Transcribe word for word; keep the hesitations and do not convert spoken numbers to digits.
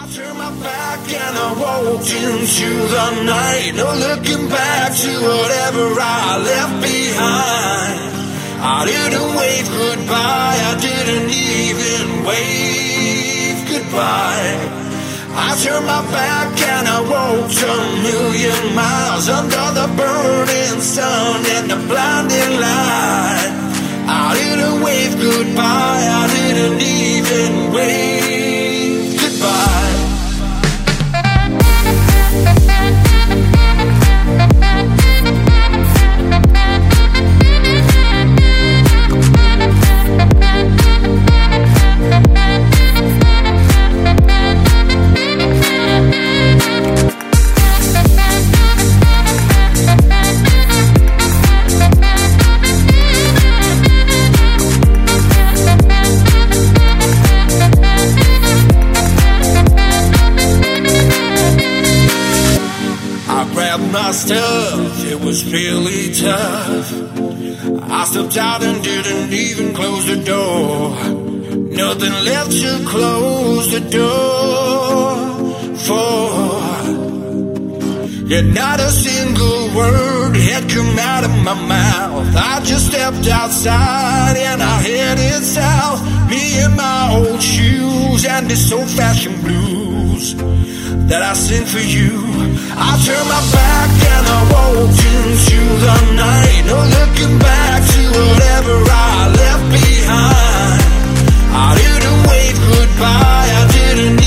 turned my back and I walked into the night. No looking back to whatever I left behind. I didn't wave goodbye, I didn't even wave goodbye. I turned my back and I walked a million miles under the burning sun and the blinding light. I didn't wave goodbye, I didn't even wave goodbye. My stuff, it was really tough. I stepped out and didn't even close the door. Nothing left to close the door for. Yet not a single word had come out of my mouth. I just stepped outside and I headed south. Me in my old shoes and this old-fashioned blues that I sing for you. I turned my back and I walked into the night. No looking back to whatever I left behind. I didn't wave goodbye, I didn't